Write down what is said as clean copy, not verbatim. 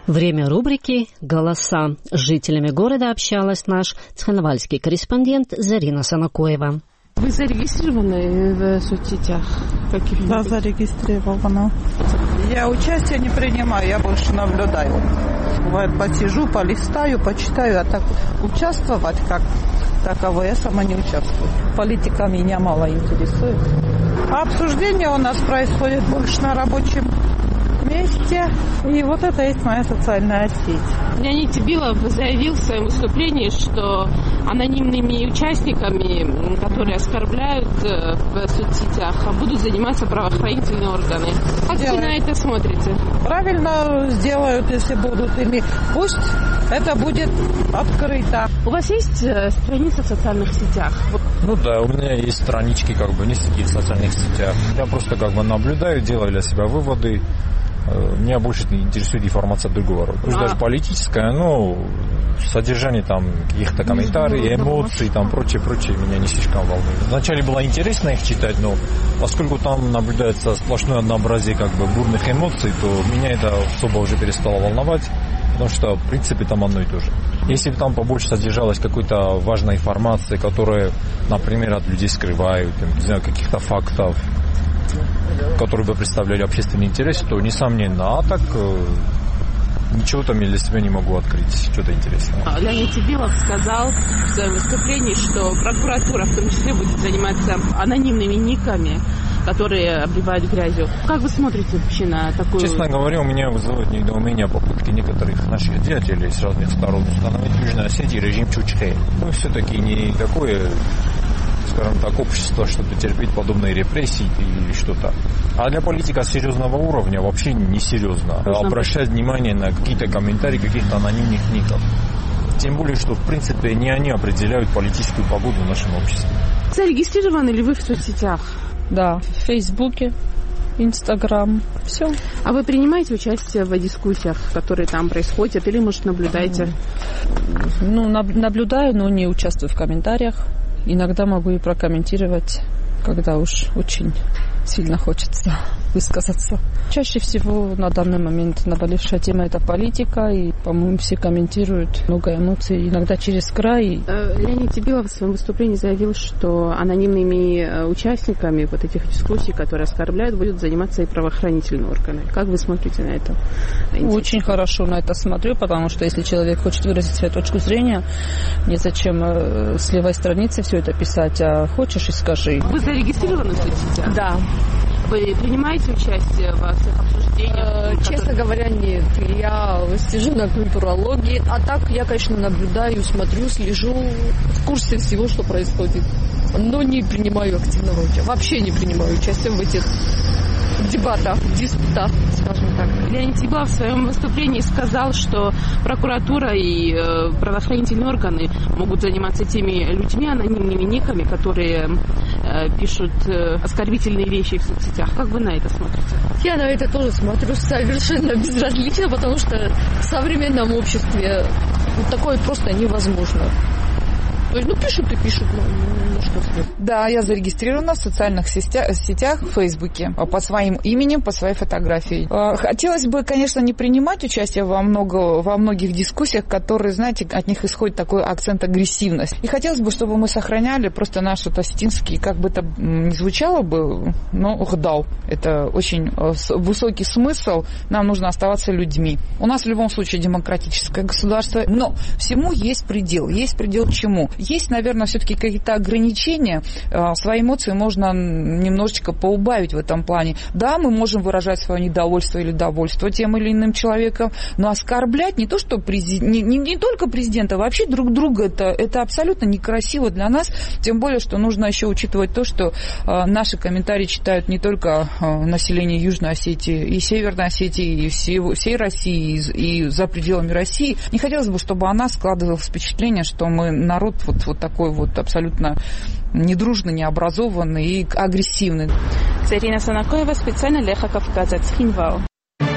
Время рубрики «Голоса». С жителями города общалась наш цхинвальский корреспондент Зарина Санакоева. Вы зарегистрированы в соцсетях? Да, зарегистрирована. Я участия не принимаю, я больше наблюдаю. Бывает, посижу, полистаю, почитаю, а так участвовать как таково я сама не участвую. Политика меня мало интересует. А обсуждение у нас происходит больше на рабочем месте. И вот это есть моя социальная сеть. Леонид Тибилов заявил в своем выступлении, что анонимными участниками, которые оскорбляют в соцсетях, будут заниматься правоохранительные органы. Как вы на это смотрите? Правильно сделают, если будут ими. Пусть это будет открыто. У вас есть страница в социальных сетях? Ну да, у меня есть странички, не сети в социальных сетях. Я просто наблюдаю, делаю для себя выводы. Меня больше интересует информация другого рода. Пусть даже политическая, но содержание каких-то комментариев, эмоций, прочее меня не слишком волнует. Вначале было интересно их читать, но поскольку там наблюдается сплошное однообразие бурных эмоций, то меня это особо уже перестало волновать, потому что в принципе там одно и то же. Если бы там побольше содержалась какой-то важной информации, которая, например, от людей скрывают, не знаю, каких-то фактов, которые бы представляли общественный интерес, то несомненно. А так ничего там я для себя не могу открыть, что-то интересное. Леонид Тибилов сказал в своем выступлении, что прокуратура в том числе будет заниматься анонимными никами, которые обливают грязью. Как вы смотрите вообще на такую... Честно говоря, у меня вызывает недоумение попытки некоторых наших деятелей с разных сторон установить в Южной Осетии режим Чучхе. Все-таки не такое, скажем так, общество, чтобы терпеть подобные репрессии или что-то. А для политика серьезного уровня вообще несерьезно обращать внимание на какие-то комментарии каких-то анонимных ников. Тем более, что в принципе не они определяют политическую погоду в нашем обществе. Зарегистрированы ли вы в соцсетях? Да, в Фейсбуке, Инстаграм, все. А вы принимаете участие в дискуссиях, которые там происходят, или, может, наблюдаете? Наблюдаю, но не участвую в комментариях. Иногда могу и прокомментировать, когда уж очень сильно хочется высказаться. Чаще всего на данный момент наболевшая тема – это политика, и, по-моему, все комментируют, много эмоций, иногда через край. Леонид Тибилов в своем выступлении заявил, что анонимными участниками вот этих дискуссий, которые оскорбляют, будут заниматься и правоохранительные органы. Как вы смотрите на это? Очень хорошо на это смотрю, потому что если человек хочет выразить свою точку зрения, незачем с левой страницы все это писать, а хочешь и скажи. Вы зарегистрированы в соцсетях? Да. Вы принимаете участие во всех обсуждениях? Честно говоря, нет. Я сижу на культурологии, а так я, конечно, наблюдаю, смотрю, слежу, в курсе всего, что происходит. Но не принимаю активного участия. Вообще не принимаю участие в этих дебатах, диспутах, скажем так. Леонид Тибилов в своем выступлении сказал, что прокуратура и правоохранительные органы могут заниматься теми людьми, анонимными никами, которые пишут оскорбительные вещи в соцсетях. Как вы на это смотрите? Я на это тоже смотрю совершенно безразлично, потому что в современном обществе такое просто невозможно. То есть, пишут и пишут, что сказать. Да, я зарегистрирована в социальных сетях, в Фейсбуке, под своим именем, под своей фотографией. Хотелось бы, конечно, не принимать участие во многих дискуссиях, которые, знаете, от них исходит такой акцент агрессивности. И хотелось бы, чтобы мы сохраняли просто наш осетинский, как бы это ни звучало бы, но ухдал. Это очень высокий смысл. Нам нужно оставаться людьми. У нас в любом случае демократическое государство, но всему есть предел. Есть предел чему? Есть, наверное, все-таки какие-то ограничения. Свои эмоции можно немножечко поубавить в этом плане. Да, мы можем выражать свое недовольство или довольство тем или иным человеком, но оскорблять не то, что не только президента, а вообще друг друга, это абсолютно некрасиво для нас. Тем более, что нужно еще учитывать то, что наши комментарии читают не только население Южной Осетии, и Северной Осетии, и всей России, и за пределами России. Не хотелось бы, чтобы она складывалось впечатление, что мы народ вот такой вот абсолютно недружный, необразованный и агрессивный. Зарина Санакоева специально для Кавказа, Цхинвал.